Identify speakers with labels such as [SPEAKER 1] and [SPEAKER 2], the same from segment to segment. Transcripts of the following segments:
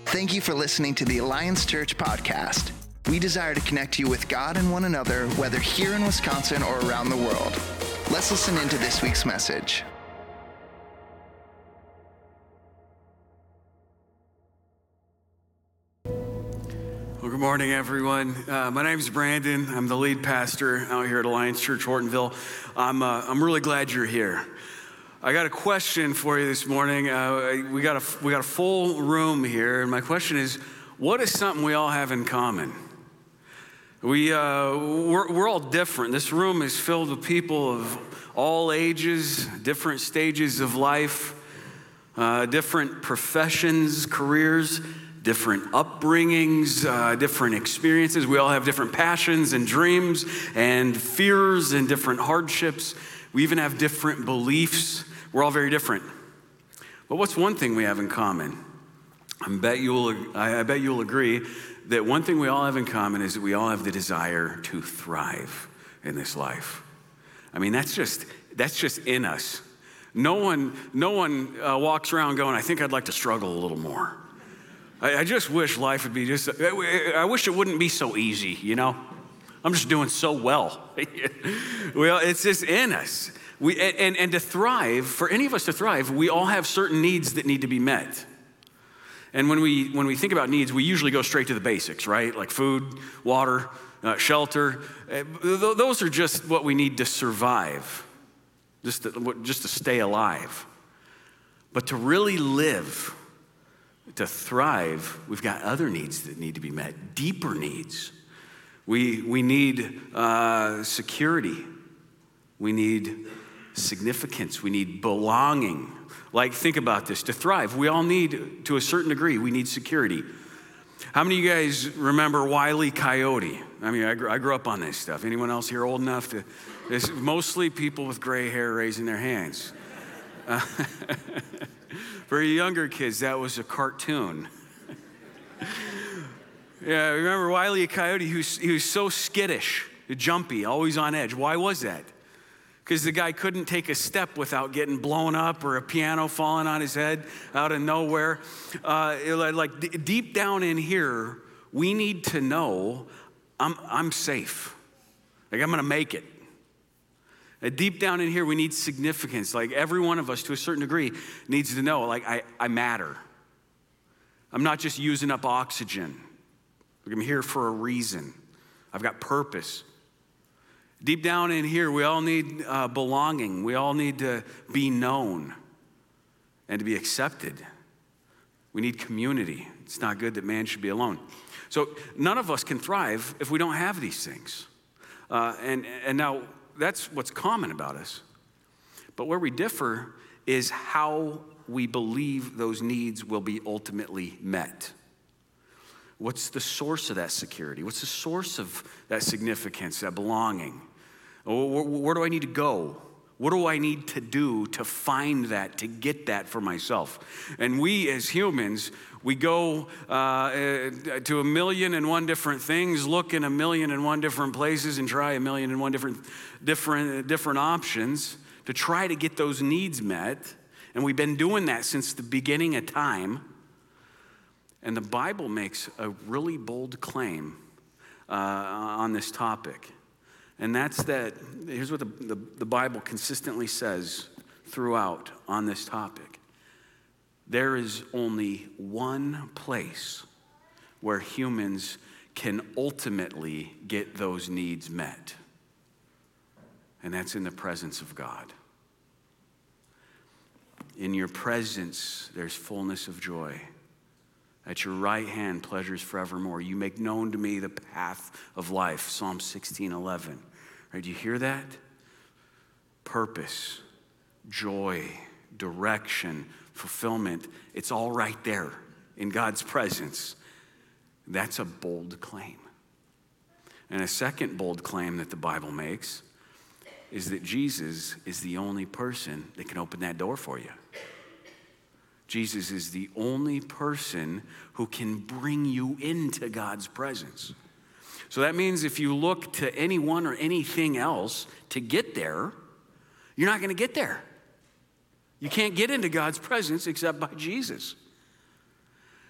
[SPEAKER 1] Thank you for listening to the Alliance Church podcast. We desire to connect you with God and one another, whether here in Wisconsin or around the world. Let's listen into this week's message.
[SPEAKER 2] Well, good morning, everyone. My name is Brandon. I'm the lead pastor out here at Alliance Church, Hortonville. I'm really glad you're here. I got a question for you this morning. We got a full room here, and my question is, what is something we all have in common? We're all different. This room is filled with people of all ages, different stages of life, different professions, careers, different upbringings, different experiences. We all have different passions and dreams and fears and different hardships. We even have different beliefs. We're all very different. But what's one thing we have in common? I bet you'll agree that one thing we all have in common is that we all have the desire to thrive in this life. I mean, that's just in us. No one walks around going, I think I'd like to struggle a little more. I just wish life would be I wish it wouldn't be so easy, you know? I'm just doing so well. Well, it's just in us. And to thrive, for any of us to thrive, we all have certain needs that need to be met. And when we think about needs, we usually go straight to the basics, right? Like food, water, shelter. Those are just what we need to survive, just to stay alive. But to really live, to thrive, we've got other needs that need to be met, deeper needs. We need security. We need significance. We need belonging. Like, think about this. To thrive, we all need, to a certain degree, we need security. How many of you guys remember Wile E. Coyote? I mean, I grew up on this stuff. Anyone else here old enough to? It's mostly people with gray hair raising their hands. For younger kids, that was a cartoon. Yeah, remember Wile E. Coyote? He was so skittish, jumpy, always on edge. Why was that? Because the guy couldn't take a step without getting blown up or a piano falling on his head out of nowhere. Deep down in here, we need to know I'm safe. Like, I'm going to make it. Deep down in here, we need significance. Like, every one of us, to a certain degree, needs to know, like, I matter. I'm not just using up oxygen. I'm here for a reason. I've got purpose. Deep down in here, we all need belonging. We all need to be known and to be accepted. We need community. It's not good that man should be alone. So none of us can thrive if we don't have these things. And now that's what's common about us. But where we differ is how we believe those needs will be ultimately met. What's the source of that security? What's the source of that significance, that belonging? Where do I need to go? What do I need to do to find that, to get that for myself? And we as humans, we go to 1,000,001 different things, look in 1,000,001 different places, and try 1,000,001 different options to try to get those needs met. And we've been doing that since the beginning of time. And the Bible makes a really bold claim on this topic. And that's that, here's what the Bible consistently says throughout on this topic. There is only one place where humans can ultimately get those needs met. And that's in the presence of God. In your presence, there's fullness of joy. At your right hand, pleasures forevermore. You make known to me the path of life. Psalm 16:11. Right, do you hear that? Purpose, joy, direction, fulfillment. It's all right there in God's presence. That's a bold claim. And a second bold claim that the Bible makes is that Jesus is the only person that can open that door for you. Jesus is the only person who can bring you into God's presence. So that means if you look to anyone or anything else to get there, you're not going to get there. You can't get into God's presence except by Jesus.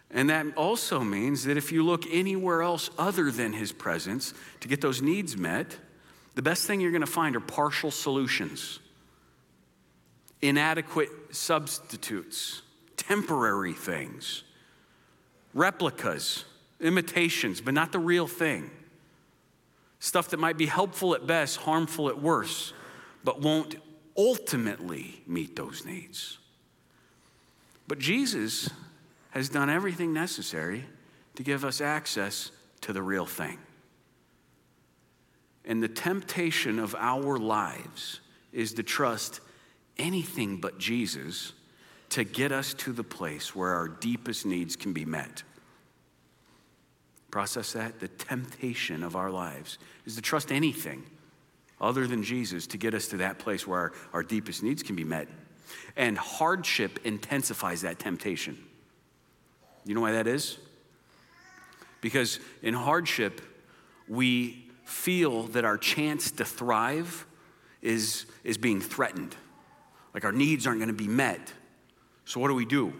[SPEAKER 2] And that also means that if you look anywhere else other than his presence to get those needs met, the best thing you're going to find are partial solutions, inadequate substitutes, temporary things, replicas, imitations, but not the real thing. Stuff that might be helpful at best, harmful at worst, but won't ultimately meet those needs. But Jesus has done everything necessary to give us access to the real thing. And the temptation of our lives is to trust anything but Jesus to get us to the place where our deepest needs can be met. Process that. The temptation of our lives is to trust anything other than Jesus to get us to that place where our deepest needs can be met. And hardship intensifies that temptation. You know why that is? Because in hardship, we feel that our chance to thrive is being threatened. Like our needs aren't going to be met. So what do?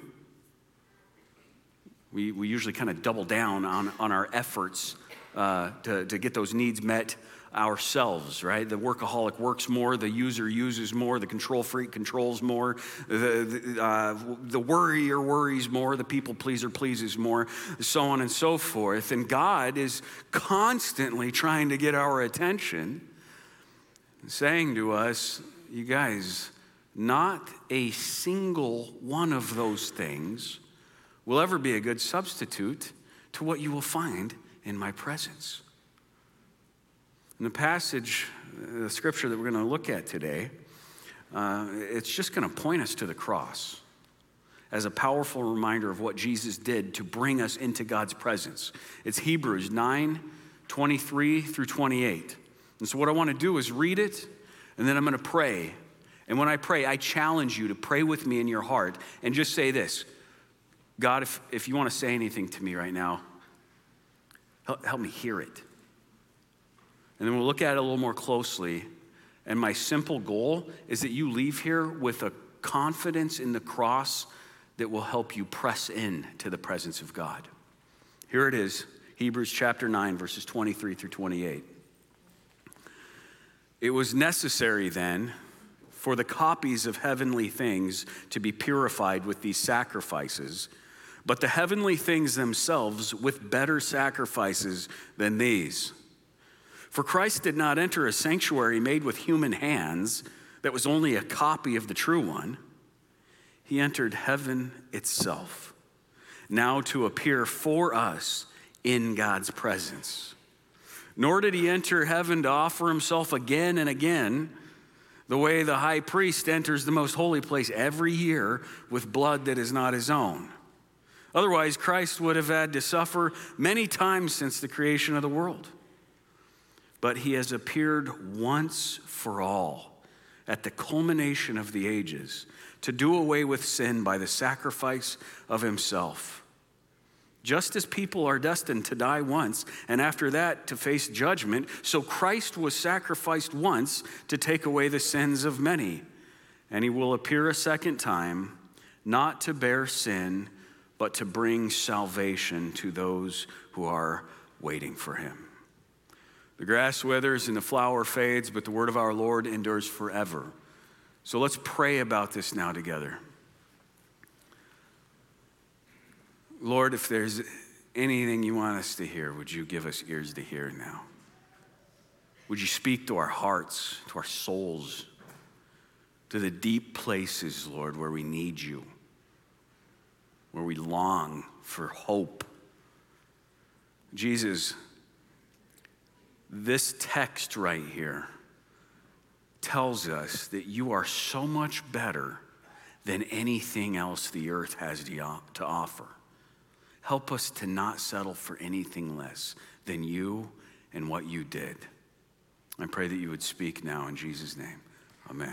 [SPEAKER 2] We usually kind of double down on our efforts to get those needs met ourselves, right? The workaholic works more, the user uses more, the control freak controls more, the worrier worries more, the people pleaser pleases more, so on and so forth. And God is constantly trying to get our attention, saying to us, you guys, not a single one of those things will ever be a good substitute to what you will find in my presence. In the passage, the scripture that we're going to look at today, it's just going to point us to the cross as a powerful reminder of what Jesus did to bring us into God's presence. It's Hebrews 9:23 through 28. And so what I want to do is read it, and then I'm going to pray. And when I pray, I challenge you to pray with me in your heart and just say this: God, if you want to say anything to me right now, help me hear it. And then we'll look at it a little more closely. And my simple goal is that you leave here with a confidence in the cross that will help you press in to the presence of God. Here it is, Hebrews chapter 9, verses 23 through 28. It was necessary then for the copies of heavenly things to be purified with these sacrifices, but the heavenly things themselves with better sacrifices than these. For Christ did not enter a sanctuary made with human hands that was only a copy of the true one. He entered heaven itself, now to appear for us in God's presence. Nor did he enter heaven to offer himself again and again, the way the high priest enters the most holy place every year with blood that is not his own. Otherwise, Christ would have had to suffer many times since the creation of the world. But he has appeared once for all at the culmination of the ages to do away with sin by the sacrifice of himself. Just as people are destined to die once and after that to face judgment, so Christ was sacrificed once to take away the sins of many. And he will appear a second time, not to bear sin, but to bring salvation to those who are waiting for him. The grass withers and the flower fades, but the word of our Lord endures forever. So let's pray about this now together. Lord, if there's anything you want us to hear, would you give us ears to hear now? Would you speak to our hearts, to our souls, to the deep places, Lord, where we need you, where we long for hope. Jesus, this text right here tells us that you are so much better than anything else the earth has to offer. Help us to not settle for anything less than you and what you did. I pray that you would speak now in Jesus' name. Amen.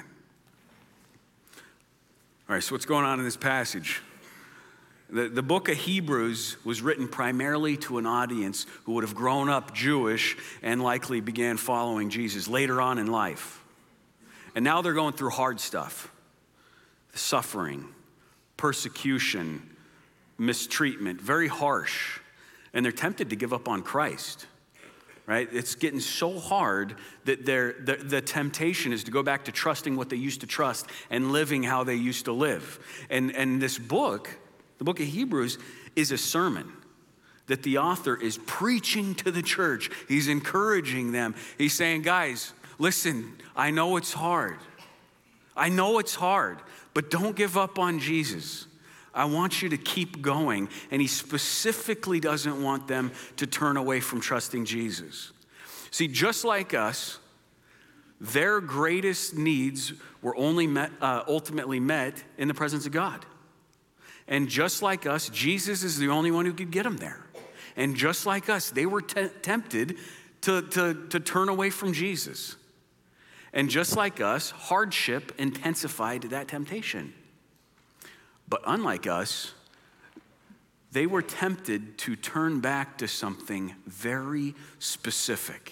[SPEAKER 2] All right, so what's going on in this passage? The book of Hebrews was written primarily to an audience who would have grown up Jewish and likely began following Jesus later on in life. And now they're going through hard stuff, suffering, persecution, mistreatment, very harsh, and they're tempted to give up on Christ, right? It's getting so hard that the temptation is to go back to trusting what they used to trust and living how they used to live. And this book, the book of Hebrews, is a sermon that the author is preaching to the church. He's encouraging them. He's saying, guys, listen, I know it's hard. I know it's hard, but don't give up on Jesus. I want you to keep going. And he specifically doesn't want them to turn away from trusting Jesus. See, just like us, their greatest needs were only ultimately met in the presence of God. And just like us, Jesus is the only one who could get them there. And just like us, they were tempted to turn away from Jesus. And just like us, hardship intensified that temptation. But unlike us, they were tempted to turn back to something very specific.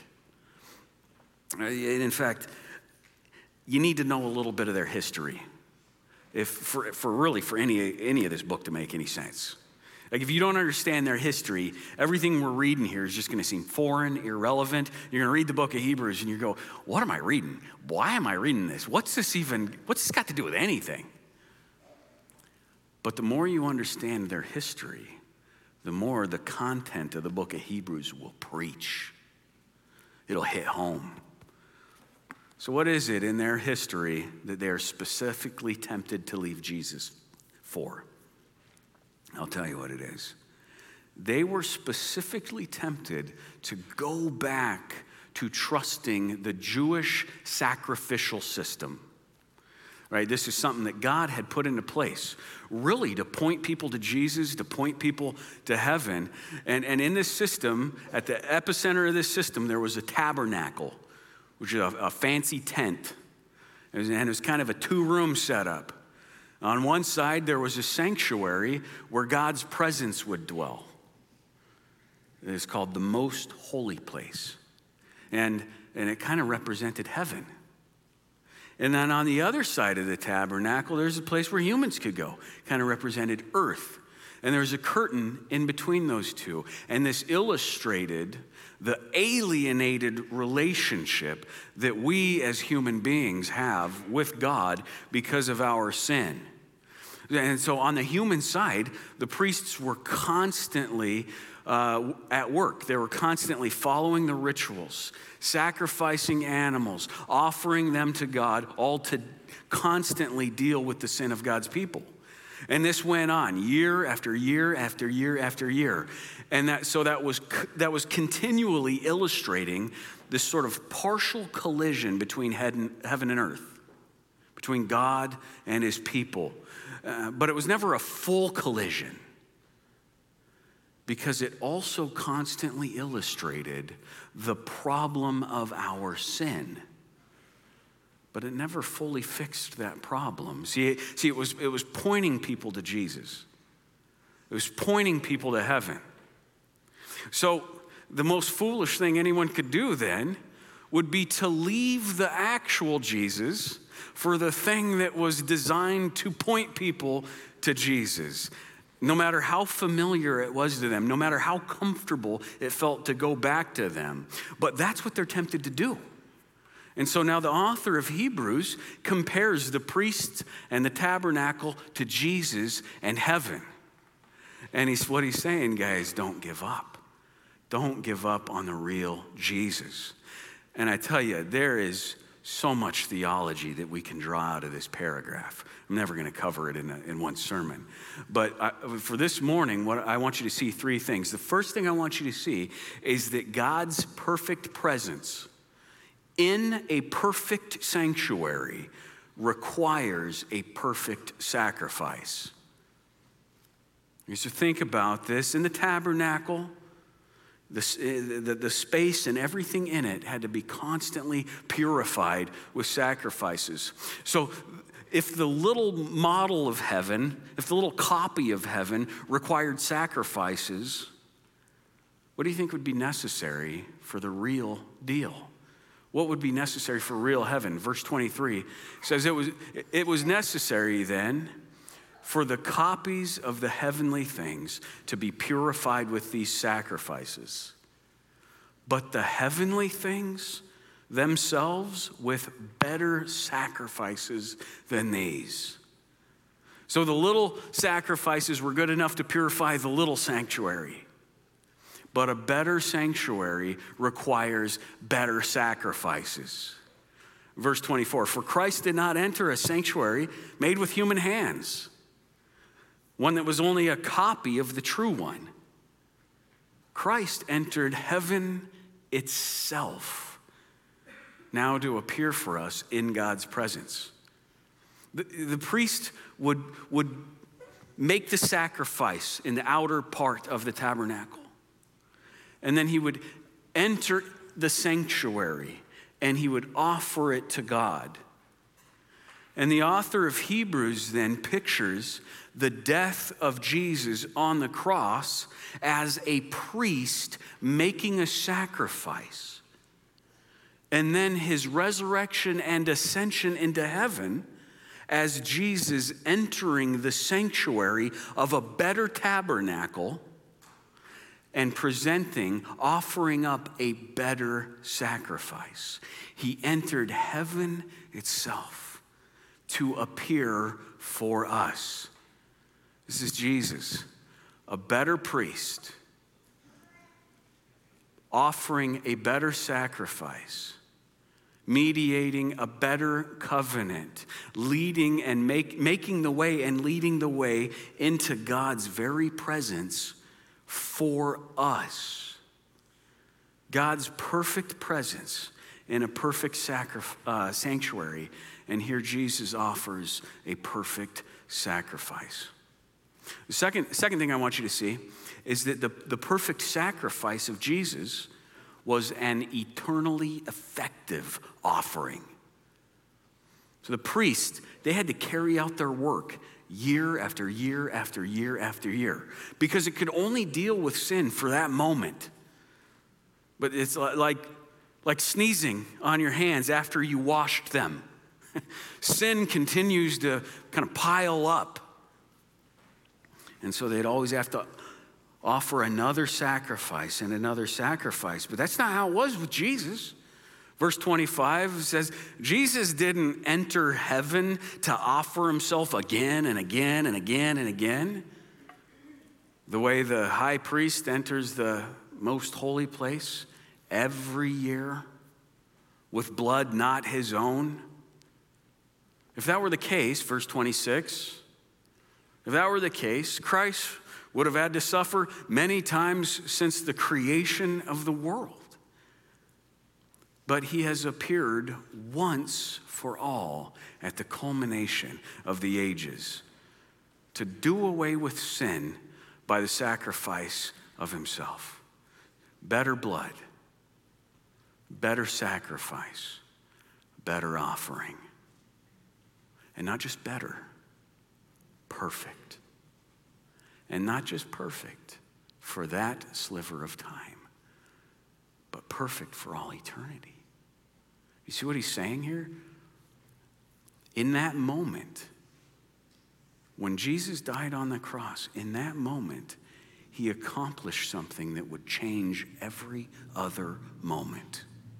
[SPEAKER 2] In fact, you need to know a little bit of their history for any of this book to make any sense. Like, if you don't understand their history, everything we're reading here is just going to seem foreign, irrelevant. You're going to read the book of Hebrews and you go, what am I reading? Why am I reading this? What's this got to do with anything? But the more you understand their history, the more the content of the book of Hebrews will preach. It'll hit home. So what is it in their history that they're specifically tempted to leave Jesus for? I'll tell you what it is. They were specifically tempted to go back to trusting the Jewish sacrificial system. Right? This is something that God had put into place, really to point people to Jesus, to point people to heaven. And in this system, at the epicenter of this system, there was a tabernacle, which is a fancy tent. And it was kind of a two-room setup. On one side, there was a sanctuary where God's presence would dwell. It's called the most holy place. And it kind of represented heaven. And then on the other side of the tabernacle, there's a place where humans could go, kind of represented earth. And there was a curtain in between those two. And this illustrated the alienated relationship that we as human beings have with God because of our sin. And so on the human side, the priests were constantly at work. They were constantly following the rituals, sacrificing animals, offering them to God, all to constantly deal with the sin of God's people. And this went on year after year after year after year. And that was continually illustrating this sort of partial collision between heaven and earth, between God and his people. But it was never a full collision, because it also constantly illustrated the problem of our sin. But it never fully fixed that problem. See, it was pointing people to Jesus. It was pointing people to heaven. So the most foolish thing anyone could do then would be to leave the actual Jesus for the thing that was designed to point people to Jesus. No matter how familiar it was to them, no matter how comfortable it felt to go back to them. But that's what they're tempted to do. And so now the author of Hebrews compares the priests and the tabernacle to Jesus and heaven. And what he's saying, guys, don't give up. Don't give up on the real Jesus. And I tell you, there is so much theology that we can draw out of this paragraph. I'm never going to cover it in one sermon. But for this morning, what I want you to see three things. The first thing I want you to see is that God's perfect presence in a perfect sanctuary requires a perfect sacrifice. You should think about this. In the tabernacle, the space and everything in it had to be constantly purified with sacrifices. So if the little model of heaven, if the little copy of heaven required sacrifices, what do you think would be necessary for the real deal? What would be necessary for real heaven? Verse 23 says it was necessary then for the copies of the heavenly things to be purified with these sacrifices, but the heavenly things themselves with better sacrifices than these. So the little sacrifices were good enough to purify the little sanctuary, but a better sanctuary requires better sacrifices. Verse 24, for Christ did not enter a sanctuary made with human hands, one that was only a copy of the true one. Christ entered heaven itself, now to appear for us in God's presence. The priest would make the sacrifice in the outer part of the tabernacle, and then he would enter the sanctuary and he would offer it to God. And the author of Hebrews then pictures the death of Jesus on the cross as a priest making a sacrifice, and then his resurrection and ascension into heaven as Jesus entering the sanctuary of a better tabernacle and offering up a better sacrifice. He entered heaven itself to appear for us. This is Jesus, a better priest, offering a better sacrifice, mediating a better covenant, leading and making the way and leading the way into God's very presence for us. God's perfect presence in a perfect sanctuary, and here Jesus offers a perfect sacrifice. The second thing I want you to see is that the perfect sacrifice of Jesus was an eternally effective offering. So the priests, they had to carry out their work year after year after year after year because it could only deal with sin for that moment. But it's like sneezing on your hands after you washed them. Sin continues to kind of pile up. And so they'd always have to offer another sacrifice and another sacrifice. But that's not how it was with Jesus. Verse 25 says, Jesus didn't enter heaven to offer himself again and again and again and again, the way the high priest enters the most holy place every year with blood not his own. If that were the case, verse 26, if that were the case, Christ would have had to suffer many times since the creation of the world. But he has appeared once for all at the culmination of the ages to do away with sin by the sacrifice of himself. Better blood, better sacrifice, better offering. And not just better, perfect. And not just perfect for that sliver of time, but perfect for all eternity. You see what he's saying here? In that moment, when Jesus died on the cross, in that moment, he accomplished something that would change every other moment.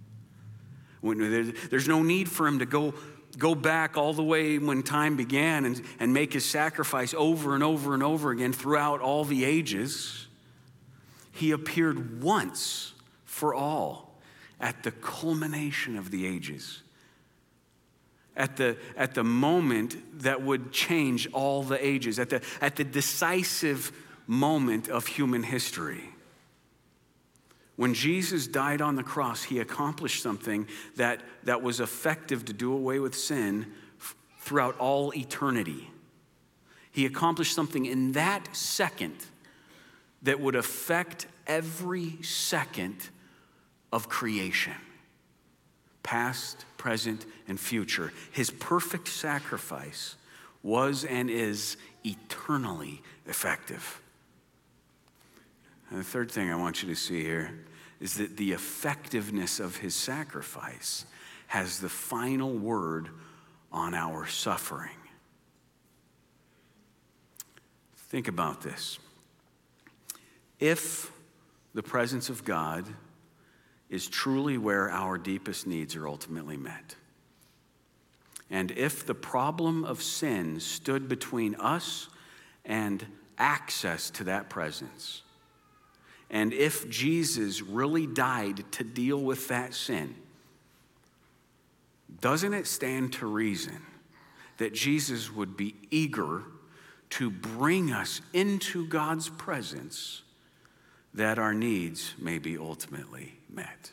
[SPEAKER 2] There's no need for him to go back all the way when time began and make his sacrifice over and over and over again throughout all the ages. He appeared once for all at the culmination of the ages, at the moment that would change all the ages, at the decisive moment of human history. When Jesus died on the cross, he accomplished something that was effective to do away with sin throughout all eternity. He accomplished something in that second that would affect every second of creation, past, present, and future. His perfect sacrifice was and is eternally effective. And the third thing I want you to see here is that the effectiveness of his sacrifice has the final word on our suffering. Think about this. If the presence of God is truly where our deepest needs are ultimately met, and if the problem of sin stood between us and access to that presence, and if Jesus really died to deal with that sin, doesn't it stand to reason that Jesus would be eager to bring us into God's presence that our needs may be ultimately met?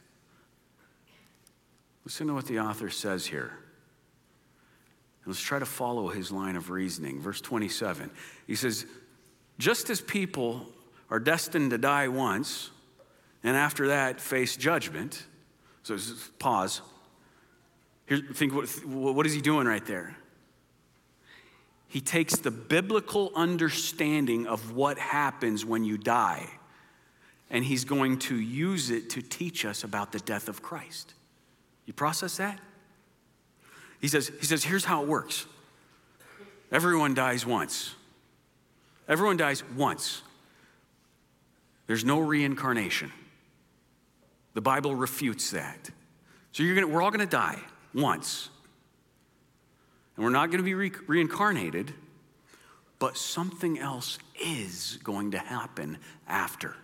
[SPEAKER 2] Listen to what the author says here. Let's try to follow his line of reasoning. Verse 27, he says, just as people are destined to die once, and after that face judgment. So pause. Here, think what is he doing right there? He takes the biblical understanding of what happens when you die, and he's going to use it to teach us about the death of Christ. You process that? He says, here's how it works. Everyone dies once. Everyone dies once. There's no reincarnation. The Bible refutes that. So we're all going to die once. And we're not going to be reincarnated, but something else is going to happen after.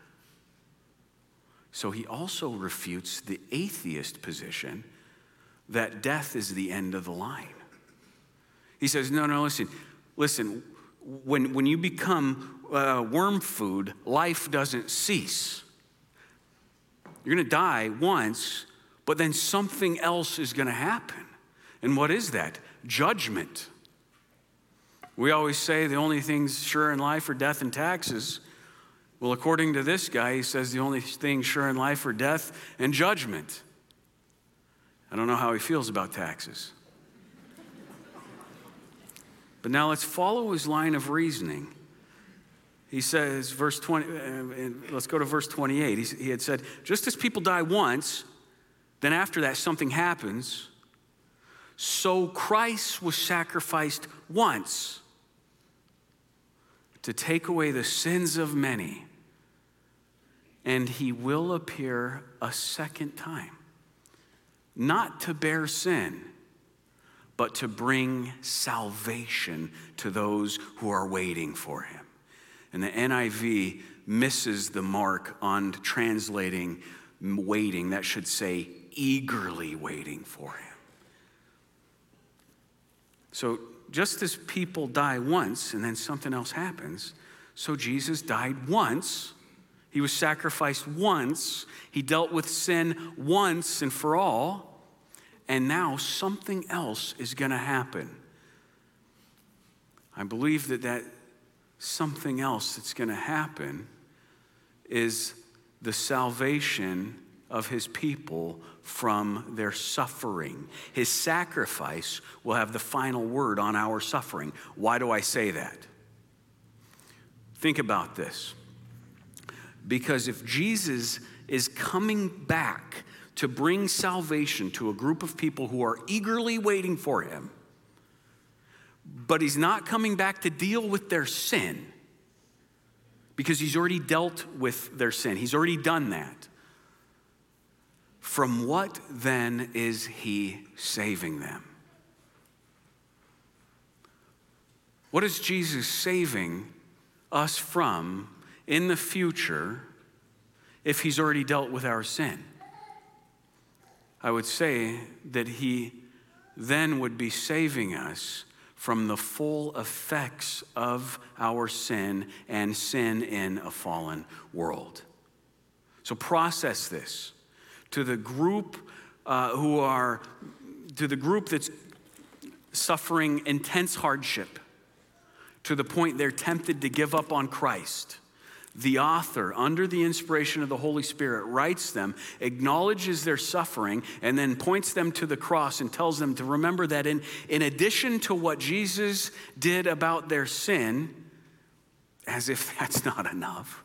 [SPEAKER 2] So he also refutes the atheist position that death is the end of the line. He says, no, listen, when you become worm food, life doesn't cease. You're going to die once, but then something else is going to happen. And what is that? Judgment. We always say the only things sure in life are death and taxes. Well, according to this guy, he says the only things sure in life are death and judgment. I don't know how he feels about taxes. But now let's follow his line of reasoning. He says, verse 20, let's go to verse 28. He had said, just as people die once, then after that something happens, so Christ was sacrificed once to take away the sins of many, and he will appear a second time. Not to bear sin, but to bring salvation to those who are waiting for him. And the NIV misses the mark on translating waiting. That should say eagerly waiting for him. So just as people die once and then something else happens, so Jesus died once. He was sacrificed once. He dealt with sin once and for all. And now something else is going to happen. I believe that something else that's going to happen is the salvation of his people from their suffering. His sacrifice will have the final word on our suffering. Why do I say that? Think about this. Because if Jesus is coming back to bring salvation to a group of people who are eagerly waiting for him, but he's not coming back to deal with their sin because he's already dealt with their sin. He's already done that. From what then is he saving them? What is Jesus saving us from in the future if he's already dealt with our sin? I would say that he then would be saving us from the full effects of our sin and sin in a fallen world. So process this. To the group that's suffering intense hardship, to the point they're tempted to give up on Christ, the author, under the inspiration of the Holy Spirit, writes them, acknowledges their suffering, and then points them to the cross and tells them to remember that in addition to what Jesus did about their sin, as if that's not enough,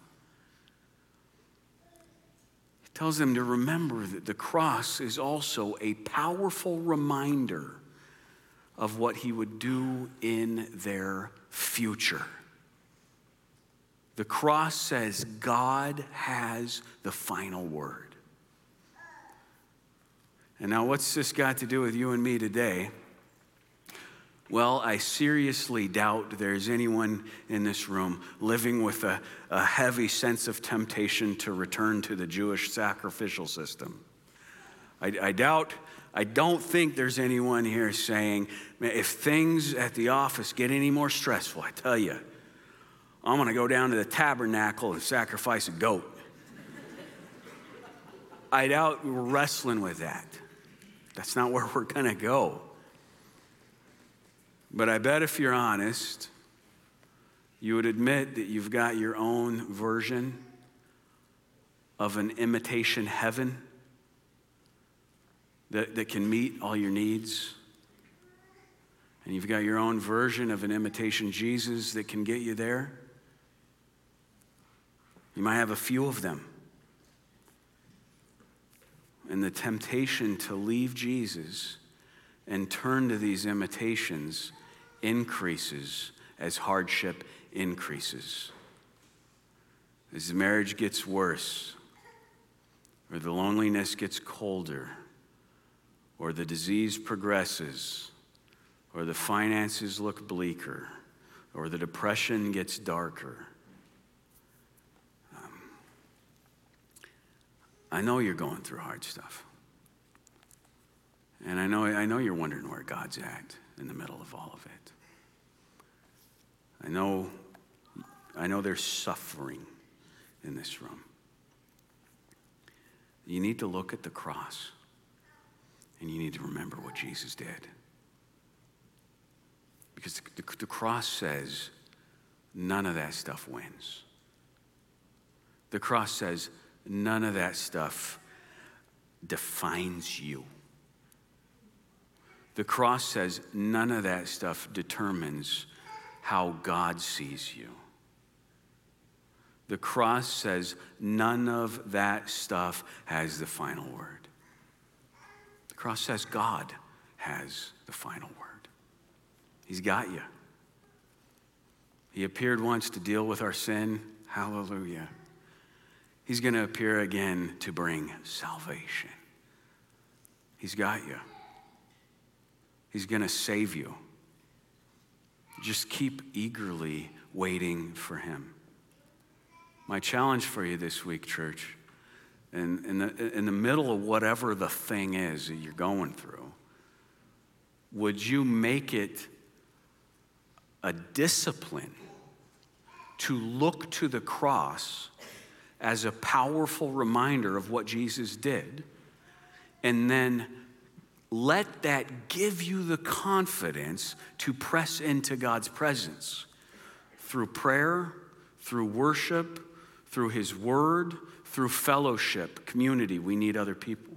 [SPEAKER 2] he tells them to remember that the cross is also a powerful reminder of what he would do in their future. The cross says God has the final word. And now what's this got to do with you and me today? Well, I seriously doubt there's anyone in this room living with a heavy sense of temptation to return to the Jewish sacrificial system. I don't think there's anyone here saying, if things at the office get any more stressful, I tell you, I'm going to go down to the tabernacle and sacrifice a goat. I doubt we're wrestling with that. That's not where we're going to go. But I bet if you're honest, you would admit that you've got your own version of an imitation heaven that can meet all your needs. And you've got your own version of an imitation Jesus that can get you there. You might have a few of them. And the temptation to leave Jesus and turn to these imitations increases as hardship increases. As the marriage gets worse, or the loneliness gets colder, or the disease progresses, or the finances look bleaker, or the depression gets darker. I know you're going through hard stuff. And I know you're wondering where God's at in the middle of all of it. I know there's suffering in this room. You need to look at the cross, and you need to remember what Jesus did. Because the cross says none of that stuff wins. The cross says none of that stuff defines you. The cross says none of that stuff determines how God sees you. The cross says none of that stuff has the final word. The cross says God has the final word. He's got you. He appeared once to deal with our sin. Hallelujah. He's going to appear again to bring salvation. He's got you. He's going to save you. Just keep eagerly waiting for him. My challenge for you this week, church, in the middle of whatever the thing is that you're going through, would you make it a discipline to look to the cross as a powerful reminder of what Jesus did, and then let that give you the confidence to press into God's presence through prayer, through worship, through his word, through fellowship, community. We need other people.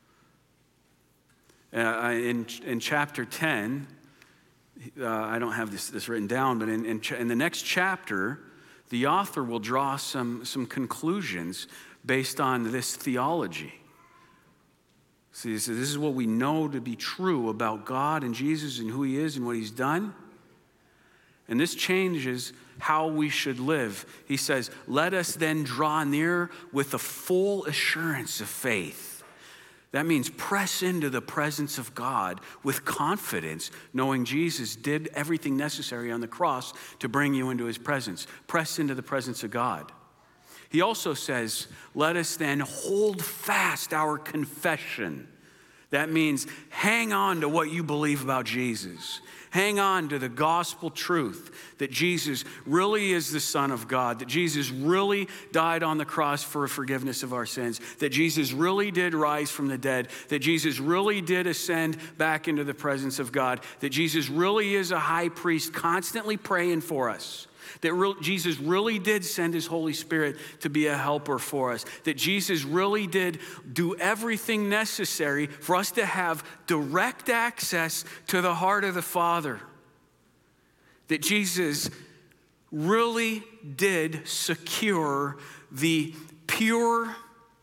[SPEAKER 2] In chapter 10, I don't have this written down, but in the next chapter, the author will draw some conclusions based on this theology. See, so this is what we know to be true about God and Jesus and who he is and what he's done. And this changes how we should live. He says, let us then draw near with a full assurance of faith. That means press into the presence of God with confidence, knowing Jesus did everything necessary on the cross to bring you into his presence. Press into the presence of God. He also says, let us then hold fast our confession. That means hang on to what you believe about Jesus. Hang on to the gospel truth that Jesus really is the Son of God, that Jesus really died on the cross for forgiveness of our sins, that Jesus really did rise from the dead, that Jesus really did ascend back into the presence of God, that Jesus really is a high priest constantly praying for us, that Jesus really did send his Holy Spirit to be a helper for us, that Jesus really did do everything necessary for us to have direct access to the heart of the Father, that Jesus really did secure the pure,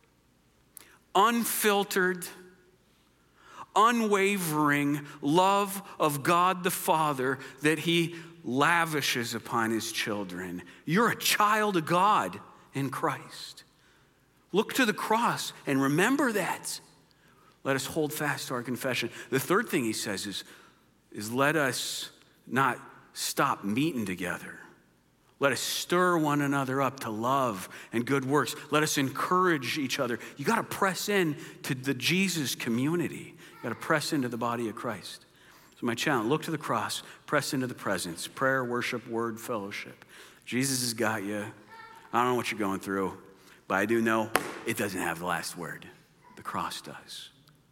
[SPEAKER 2] unfiltered, unwavering love of God the Father that he lavishes upon his children. You're a child of God in Christ. Look to the cross and remember that. Let us hold fast to our confession. The third thing he says is let us not stop meeting together. Let us stir one another up to love and good works. Let us encourage each other. You got to press in to the Jesus community. You got to press into the body of Christ. So my challenge, look to the cross, press into the presence, prayer, worship, word, fellowship. Jesus has got you. I don't know what you're going through, but I do know it doesn't have the last word. The cross does.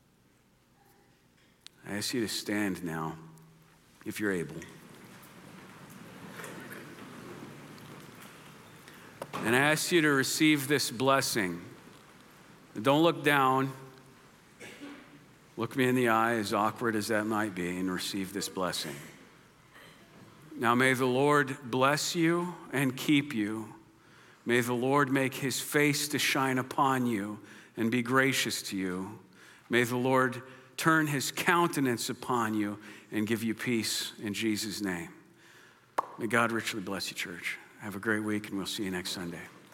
[SPEAKER 2] I ask you to stand now, if you're able. And I ask you to receive this blessing. Don't look down. Look me in the eye, as awkward as that might be, and receive this blessing. Now may the Lord bless you and keep you. May the Lord make his face to shine upon you and be gracious to you. May the Lord turn his countenance upon you and give you peace in Jesus' name. May God richly bless you, church. Have a great week, and we'll see you next Sunday.